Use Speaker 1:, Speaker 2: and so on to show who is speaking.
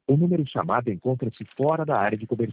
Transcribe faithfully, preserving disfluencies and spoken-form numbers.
Speaker 1: O número chamado encontra-se fora da área de cobertura.